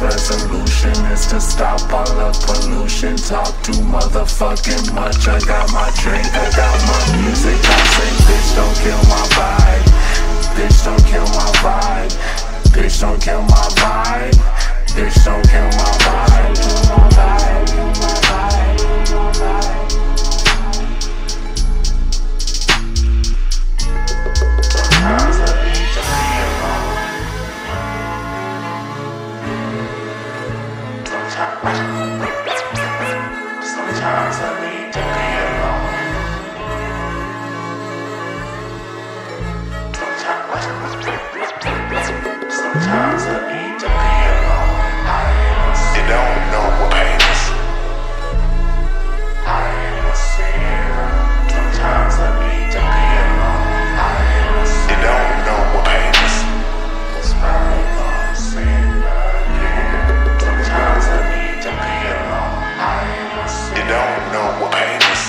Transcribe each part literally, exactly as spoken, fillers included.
resolution is to stop all the pollution. Talk too motherfucking much. I got my drink, I got my music. I say, bitch, don't kill my vibe. Bitch, don't kill my vibe. Bitch, don't kill my vibe. Bitch, don't kill my vibe. Kill my vibe. Kill my vibe. Kill my vibe. Sometimes I need to be alone. Sometimes, sometimes I need to be alone. Sometimes, sometimes I need to be alone. I am a sinner. You don't know what pain is. I am a sinner. Sometimes I need to be alone. I am a sinner. You don't know what pain is. It's probably gonna sin again. Sometimes I need to be alone. I am a sinner. You don't know what pain is.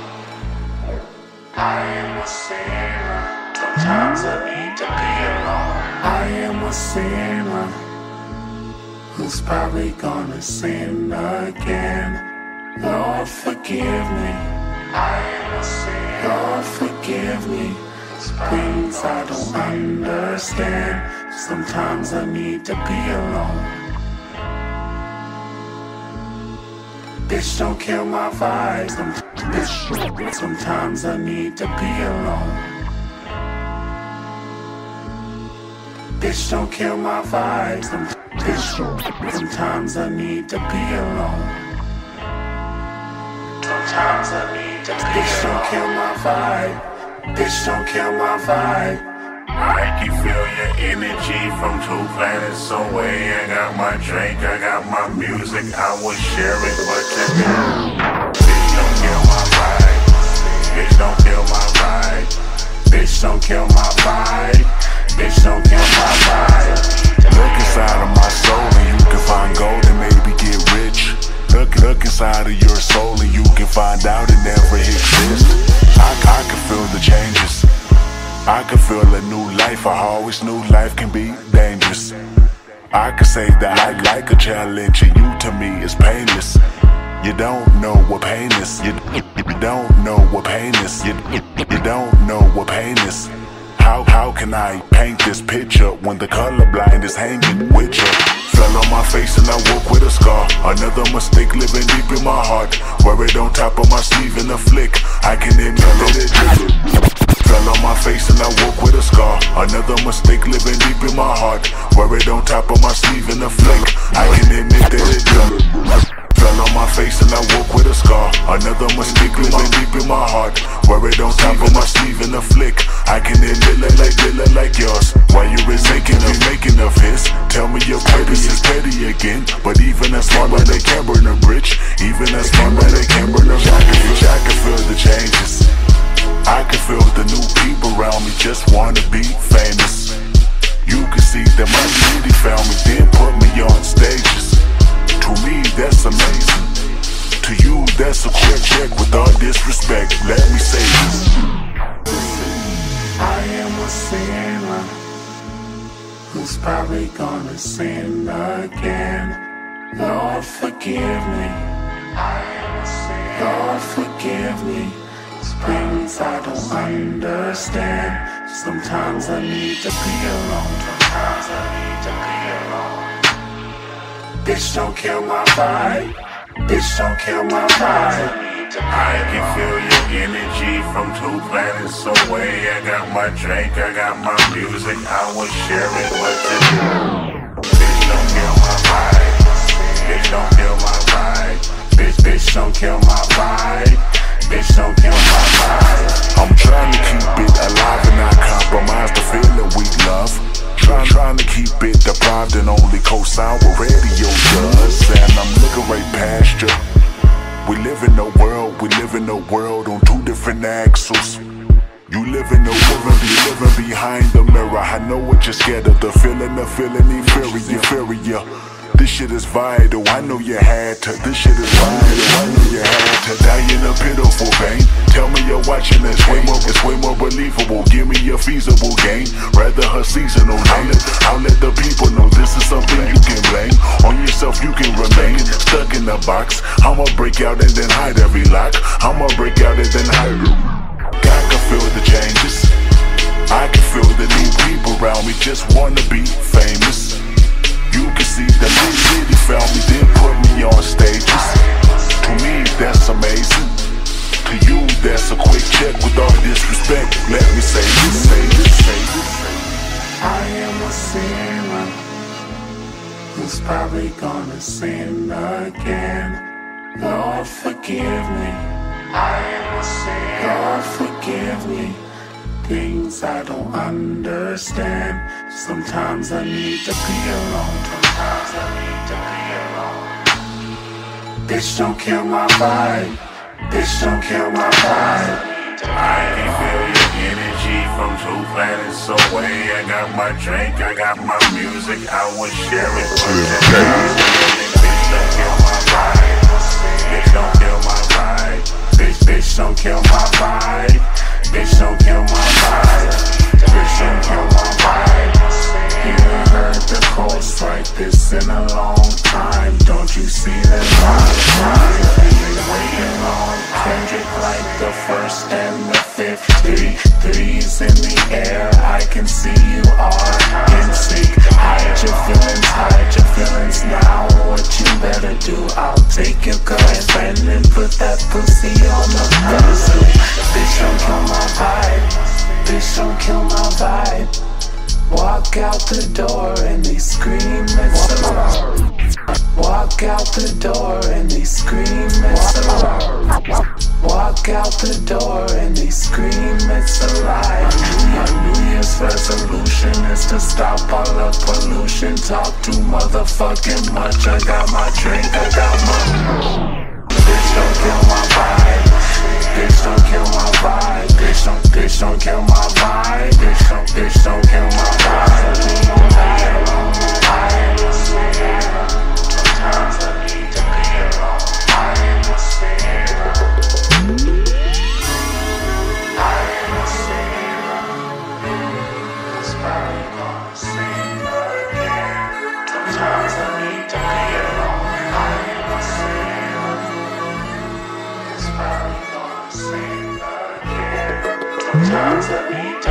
I am a sinner. Sometimes I need to be alone. I am a sinner who's probably gonna sin again. Lord, forgive me. I am a sinner. Lord, forgive me. Things I don't understand. Sometimes I need to be alone. Bitch, don't kill my vibe. Bitch, sometimes I need to be alone. Bitch, don't kill my vibe. Bitch, sometimes I need to be alone. Sometimes I need to be alone. Bitch, don't kill my vibe. Bitch, don't kill my vibe. I can feel your energy from two planets away. I got my drink, I got my music. I would share it, but today, bitch, don't kill my vibe. Bitch, don't kill my vibe. Bitch, don't kill my vibe. Bitch, don't kill my vibe. Look inside of my soul and you can find gold and maybe get rich. Look, look inside of your soul and you can find out it never exists. I, I can feel the changes. I can feel a new life. I always knew life can be dangerous. I can say that I like a challenge and you to me is painless. You don't know what pain is. You, you don't know what pain is. You, you don't know what pain is. How, how can I paint this picture when the colorblind is hanging with you? Fell on my face and I woke with a scar. Another mistake living deep in my heart. Wear it on top of my sleeve in a flick. I can admit that it did. Fell on my face and I woke with a scar. Another mistake living deep in my heart. Wear it on top of my sleeve in a flick. I can admit that it did. Fell on my face and I woke with a scar. Another mistake living deep in my heart. Wear it on top of my sleeve in a flick. I can admit it like it look like yours. Why you making of making of his? Tell me your petty is petty again. But even as smart man they can burn a bridge. Even as smart man they can burn a bridge. I can feel the changes. I can feel the new people around me just wanna be famous. You can see that my city found me, then put me on stages. To me, that's amazing. To you, that's a quick check. With all disrespect, let me say this. I am a sinner who's probably gonna sin again. Lord, forgive me. I am a sinner. Lord, forgive me. Things I don't understand. Sometimes I need to be alone. Sometimes I need to be alone. Bitch, don't kill my vibe. Bitch, don't kill my vibe. I can feel your energy from two planets away. I got my drink, I got my music. I will share it with you. Bitch, don't kill my vibe. Bitch, don't kill my vibe. Bitch, bitch, don't kill my vibe. Bitch, don't kill my vibe. I'm trying to keep it alive and not compromise the feeling we love. Trying, trying to keep it deprived and only co-sign what radio does. And I'm looking right past you. We live in a world, we live in a world on two different axles. You live in the world, you living behind the mirror. I know what you're scared of, the feeling, the feeling inferior, inferior. This shit is vital, I know you had to. This shit is vital, I know you had to. Die in a pitiful vein. Tell me you're watching this, way more, it's way more believable. Give me a feasible gain, rather her seasonal name. I'll let the people know this is something you can blame. On your yourself, you can remain stuck in the box. I'ma break out and then hide every lock. I'ma break out and then hide. God can feel the changes. I can feel the new people around me just wanna be famous. You can see the new city found me, then put me on stages. To me, that's amazing. To you, that's a quick check. With all disrespect, let me say this, say this, say this. I am a sinner who's probably gonna sin again. Lord, forgive me. I am a sinner. Lord, forgive me. Things I don't understand. Sometimes I need to be alone. Sometimes I need to be alone. Bitch, don't kill my vibe. Bitch, don't kill my vibe. I can feel your energy from two planets away. I got my drink, I got my music, I will share it with you. Bitch, don't kill my vibe. Bitch, don't kill my vibe. Bitch, bitch, don't kill my vibe. Bitch, don't kill my vibe. Bitch, don't kill my vibe. You ain't heard the chorus like this in a long time. Don't you see that vibe? Been waiting on Kendrick like the first and the fifth. Three threes in the air. I can see you are in sync. Hide your feelings, hide your feelings now. What you better do? I'll take your girlfriend and put that pussy on the pedestal. Bitch, don't kill my vibe. Bitch, don't kill my vibe. Walk out the door and they scream it's alive. Walk out the door and they scream it's alive. Walk out the door and they scream it's alive. My New Year's resolution is to stop all the pollution. Talk too motherfucking much. I got my drink, I got my. Bitch, don't kill my vibe. Bitch, don't kill my vibe. Bitch, don't, bitch, don't kill my vibe. Bitch, don't, bitch, don't kill my vibe. I am a sinner. Sometimes I need to be alone. I am a sinner. I am a sinner. It's probably gonna sin again. Sometimes I need to be alone. I am a sinner. It's probably gonna sin again. Sometimes I need to